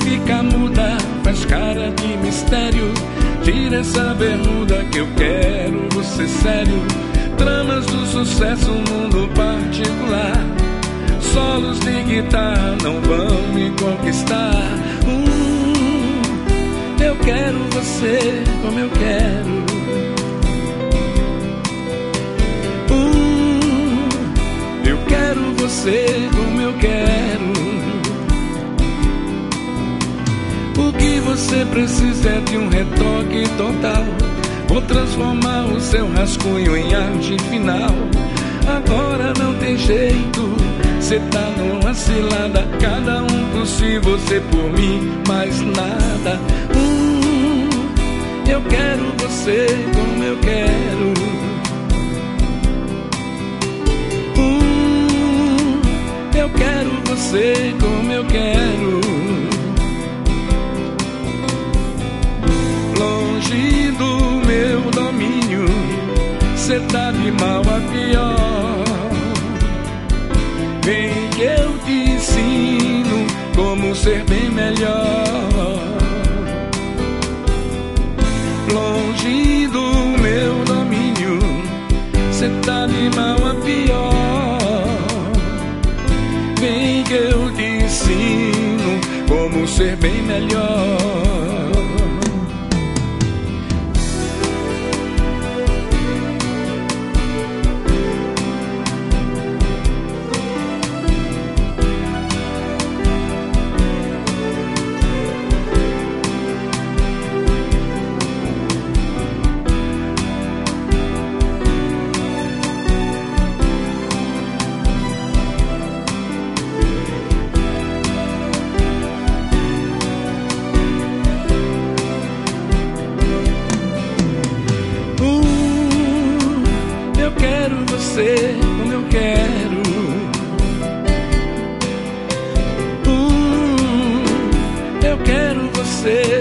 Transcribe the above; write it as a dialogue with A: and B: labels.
A: fica muda, faz cara de mistério. Tira essa bermuda que eu quero você sério. Tramas do sucesso, mundo particular. Solos de guitarra não vão me conquistar. Eu quero você como eu quero. Eu quero você como eu quero. O que você precisa é de um retoque total. Vou transformar o seu rascunho em arte final. Agora não tem jeito, cê tá numa cilada. Cada um por si, você por mim, mais nada. Eu quero você como eu quero. Eu quero você como eu quero. Longe do meu domínio, cê tá de mal a pior. Vem que eu te ensino como ser bem melhor. Longe do meu domínio, cê tá de mal a pior. Vem que eu te ensino como ser bem melhor. Eu quero você como eu quero. Eu quero você